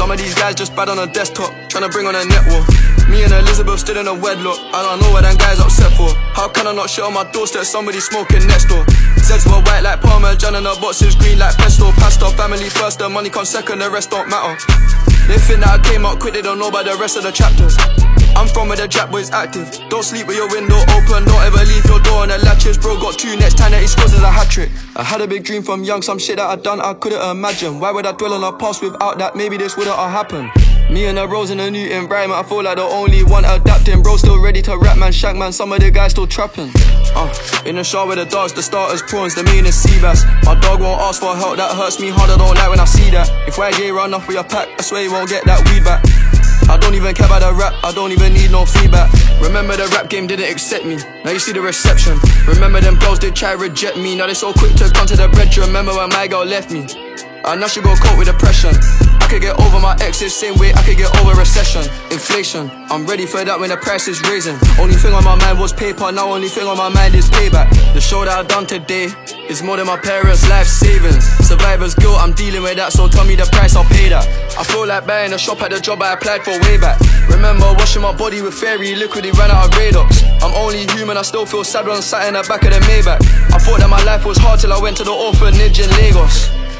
Some of these guys just bad on a desktop, tryna bring on a network. Me and Elizabeth still in a wedlock, I don't know what them guys upset for. How can I not shit on my doorstep, somebody smoking next door? Zeds were white like Parmesan and the boxes green like pesto. Pasta, family first, the money comes second, the rest don't matter. They think that I came out quick, they don't know about the rest of the chapters. I'm from where the Jack boys active. Don't sleep with your window open, don't ever leave your door on the latches. Bro got 2, next time that he scores is a hat-trick. I had a big dream from young, some shit that I done I couldn't imagine. Why would I dwell on the past without that? Maybe this wouldn't have happened. Me and the Rose in a new environment, I feel like the only one adapting. Bro still ready to rap, man, shank man, some of the guys still trapping. In the shower with the dogs, the starters prawns, the main is sea bass. My dog won't ask for help, that hurts me hard, I don't like when I see that. If YJ run off with your pack, I swear you won't get that weed back. I don't even care about the rap, I don't even need no feedback. Remember the rap game didn't accept me, now you see the reception. Remember them girls did try reject me, now they so quick to come to the bridge. Remember when my girl left me, I now she go cope with depression. I could get over my exes, same way I could get over recession. Inflation, I'm ready for that when the price is raising. Only thing on my mind was paper, now only thing on my mind is payback. The show that I've done today is more than my parents' life savings. Survivor's guilt, I'm dealing with that, so tell me the price, I'll pay that. I feel like buying a shop at the job I applied for way back. Remember washing my body with fairy liquid, it ran out of Radox. I'm only human, I still feel sad when I'm sat in the back of the Maybach. I thought that my life was hard till I went to the orphanage in Lagos.